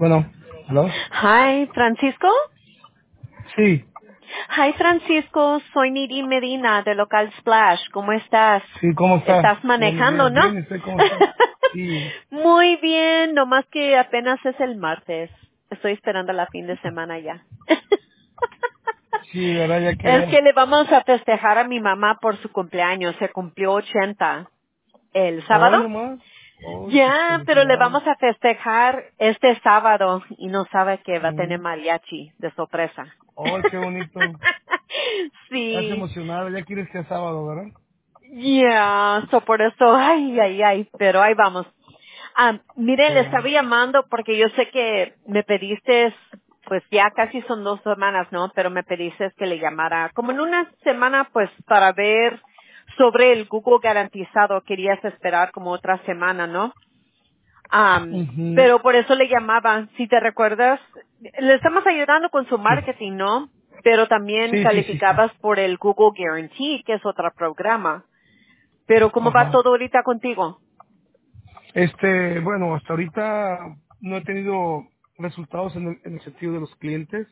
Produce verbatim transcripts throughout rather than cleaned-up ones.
Bueno, ¿hello? Hi, Francisco. Sí, Hi, Francisco. Soy Niri Medina de Local Splash. ¿Cómo estás? sí, ¿cómo está? Estás Buenos manejando, días. ¿no? Bien, ¿y usted cómo está? Sí, Muy bien, nomás que apenas es el martes. Estoy esperando la fin de semana ya. sí, verdad, ya Es queremos. que le vamos a festejar a mi mamá por su cumpleaños. Se cumplió ochenta el Hoy sábado. nomás. Oh, pues Ya, pero le felicidades. vamos a festejar este sábado y no sabe que va a tener Mm. mariachi de sorpresa. Oh, qué bonito. Estás Sí, emocionado, ya quieres que sea sábado, ¿verdad? ya, so por eso, ay, ay, ay, pero ahí vamos. Ah, mire, le estaba Sí. llamando porque yo sé que me pediste, pues ya casi son dos semanas, ¿no? Pero me pediste que le llamara como en una semana, pues para ver sobre el Google garantizado. Querías esperar como otra semana, ¿no? Am, Ujú. pero por eso le llamaba, si te recuerdas, le estamos ayudando con su Sí, marketing, ¿no? Pero también sí, sí, sí, sí. calificabas por el Google Guarantee, que es otro programa. Pero ¿cómo va Ajá. todo ahorita contigo? Este, bueno, hasta ahorita no he tenido resultados en el, en el sentido de los clientes.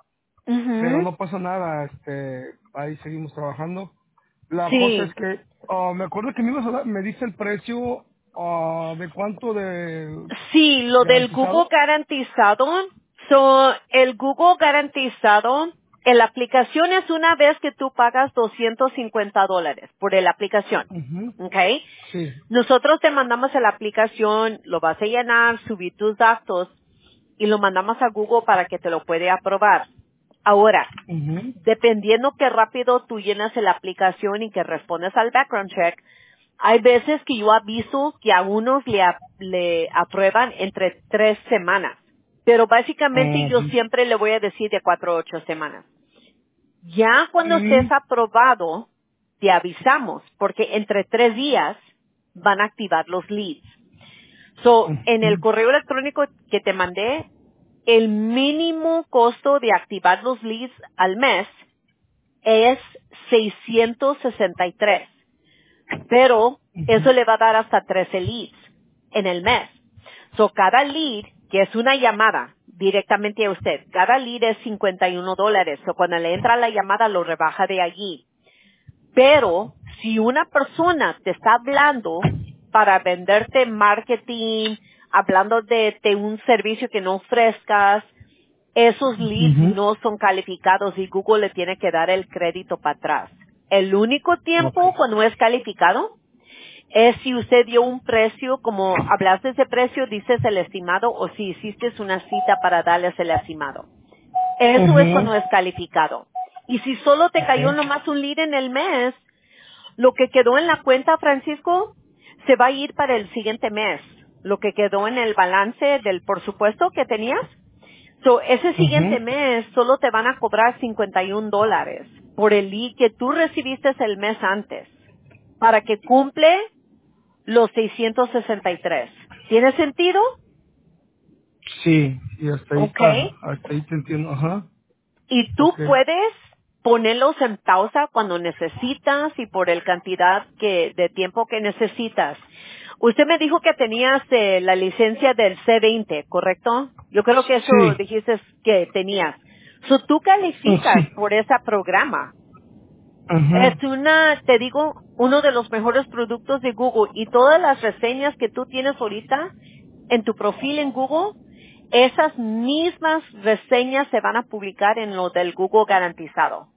Pero Mhm. no pasa nada, este, ahí seguimos trabajando. La cosa es Sí, que, ah, me acuerdo que me ibas a dar, me dice el precio, ah, de cuánto de sí, lo del Google garantizado. garantizado, so, el Google garantizado, en la aplicación es una vez que tú pagas doscientos cincuenta dólares por la aplicación, Ujú. ¿ok? Sí. Nosotros te mandamos la aplicación, lo vas a llenar, subir tus datos y lo mandamos a Google para que te lo puede aprobar. Ahora, Ujú. dependiendo qué rápido tú llenas la aplicación y que respondes al background check, hay veces que yo aviso que a unos le, a- le aprueban entre tres semanas. Pero básicamente yo Ujú. siempre le voy a decir de cuatro a ocho semanas. Ya cuando estés Y, aprobado, te avisamos, porque entre tres días van a activar los leads. So, en el ujú. correo electrónico que te mandé, el mínimo costo de activar los leads al mes es seiscientos sesenta y tres, pero eso le va a dar hasta trece leads en el mes. So, cada lead, que es una llamada directamente a usted, cada lead es cincuenta y uno dólares. So, cuando le entra la llamada, lo rebaja de allí. Pero si una persona te está hablando para venderte marketing, hablando de, de un servicio que no ofrezcas, esos leads Ujú. no son calificados y Google le tiene que dar el crédito para atrás. El único Ok. tiempo cuando es calificado es si usted dio un precio, como hablaste de ese precio, dices el estimado, o si hiciste una cita para darles el estimado. Eso es Ujú. cuando es calificado. Y si solo te Ok. cayó nomás un lead en el mes, lo que quedó en la cuenta, Francisco, se va a ir para el siguiente mes. Lo que quedó en el balance del por supuesto que tenías. So, ese siguiente Ujú. mes solo te van a cobrar cincuenta y un dólares por el lead que tú recibiste el mes antes para que cumple los seiscientos sesenta y tres. ¿Tiene sentido? Sí, y hasta ahí Ok. está, hasta ahí te entiendo, ajá. Y tú Ok. puedes ponerlos en pausa cuando necesitas y por el cantidad que, de tiempo que necesitas. Usted me dijo que tenías eh, la licencia del C veinte, ¿correcto? Yo creo que eso Sí. dijiste que tenías. So, tú Mm, calificas sí. por ese programa. Es Ajá. una, te digo, uno de los mejores productos de Google y todas las reseñas que tú tienes ahorita en tu perfil en Google, esas mismas reseñas se van a publicar en lo del Google garantizado.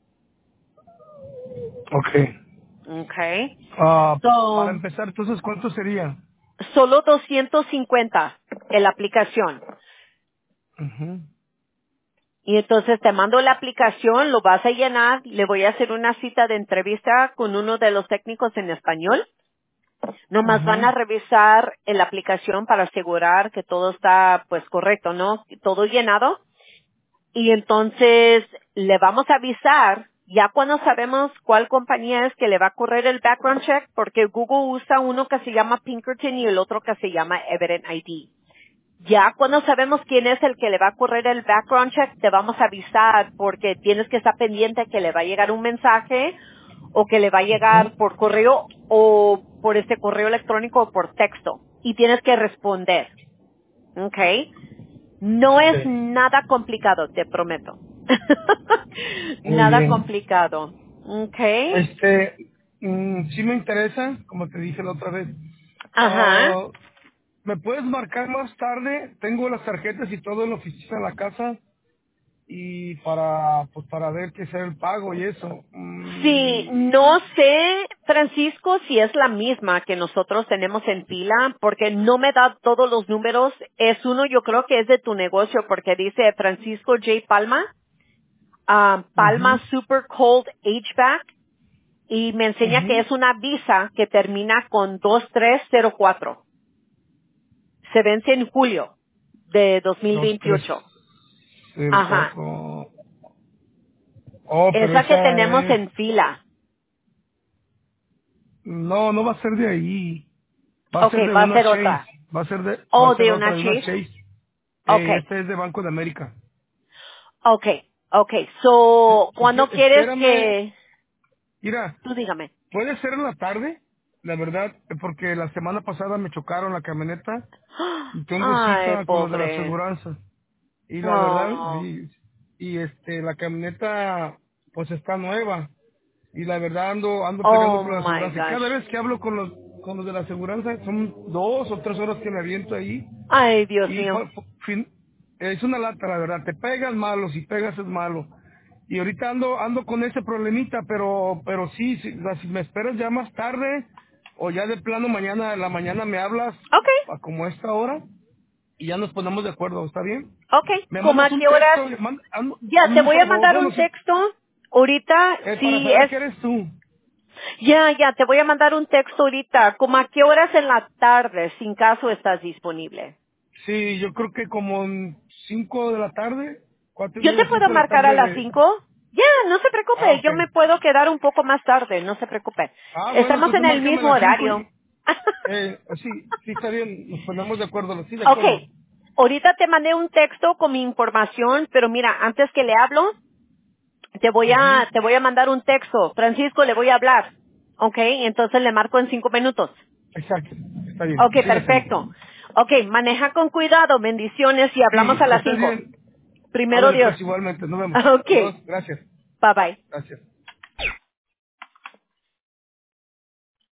Ok. Okay. Ah, para So, empezar, entonces, ¿cuánto sería? solo doscientos cincuenta en la aplicación. Ujú. Y entonces te mando la aplicación, lo vas a llenar, le voy a hacer una cita de entrevista con uno de los técnicos en español. Nomás van Ujú. a revisar en la aplicación para asegurar que todo está pues correcto, ¿no? Todo llenado. Y entonces le vamos a avisar ya cuando sabemos cuál compañía es que le va a correr el background check, porque Google usa uno que se llama Pinkerton y el otro que se llama Evident I D. Ya cuando sabemos quién es el que le va a correr el background check, te vamos a avisar porque tienes que estar pendiente que le va a llegar un mensaje o que le va a llegar Ujú. por correo o por este correo electrónico o por texto y tienes que responder, ¿ok? No es Sí. nada complicado, te prometo. Muy Nada bien. complicado. Okay. Este, mm, sí me interesa, como te dije la otra vez. Ajá. Ah, ¿me puedes marcar más tarde? Tengo las tarjetas y todo en la oficina en la casa y para, pues para ver qué sea el pago y eso. Sí, Mm, no sé, Francisco, si es la misma que nosotros tenemos en fila, porque no me da todos los números. Es uno, yo creo que es de tu negocio, porque dice Francisco J. Palma, ah, Palma ujú, Super Cold H V A C, y me enseña que ujú. es una visa que termina con dos tres cero cuatro. Se vence en julio de dos mil Dos, tres, veintiocho. cero, Ajá. cuatro. Oh, pero Esa que esa tenemos es... en fila. No, no va a ser de ahí. Va a Ok, ser de va a una ser Chase. otra. Va a ser de, va a Oh, ser de otra, una de una Chase. Chase. Eh, y Ok. este es de Banco de América. Okay, okay. Eh, So, Si ¿cuándo quieres, quieres espérame. que...? Mira, Tú dígame. puede ser en la tarde, la verdad, eh, porque la semana pasada me chocaron la camioneta y tengo Ay, cita con los de la pobre. aseguranza. Y la verdad, Oh, sí, y este, la camioneta, pues está nueva. Y la verdad ando, ando peleando oh por la my aseguranza. Y gosh. cada vez que hablo con los, con los de la aseguranza, son dos o tres horas que me aviento ahí. Ay, Dios Y mío. fue- fue- fin- es una lata, la verdad. Te pegas malo, si pegas es malo. Y ahorita ando, ando con ese problemita, pero, pero sí, si, o sea, si me esperas ya más tarde, o ya de plano mañana, en la mañana me hablas, Okay, a como esta hora, y ya nos ponemos de acuerdo, ¿está bien? okay. Me ¿Cómo mandas a un qué horas? texto, man- hazme Ya, hazme te un voy a favor, mandar bueno, un sí, texto. Ahorita, eh, para sí saber es... que eres tú. Ya, ya, te voy a mandar un texto ahorita. ¿Cómo a qué horas en la tarde, sin caso estás disponible? Sí, yo creo que como en cinco de la tarde, cuatro y Yo te media, puedo cinco de la marcar a tarde las de... cinco. Ya, no se Ah, preocupe. ok. Yo me puedo quedar un poco más tarde. No se preocupe. Ah, bueno, Estamos entonces en el márcame a mismo las cinco horario. y... Eh, sí, sí está bien, nos ponemos de acuerdo, sí, de Ok. acuerdo. Ahorita te mandé un texto con mi información, pero mira, antes que le hablo, te voy Ujú. a, te voy a mandar un texto. Francisco, le voy a hablar. Ok, entonces le marco en cinco minutos. Exacto, está bien, Ok, así lo hacemos. perfecto. Ok, maneja con cuidado, bendiciones y hablamos Sí, a que las estés cinco. bien. Primero Ándale Dios. pues igualmente, nos vemos. Ok, Adiós, gracias, bye bye. gracias.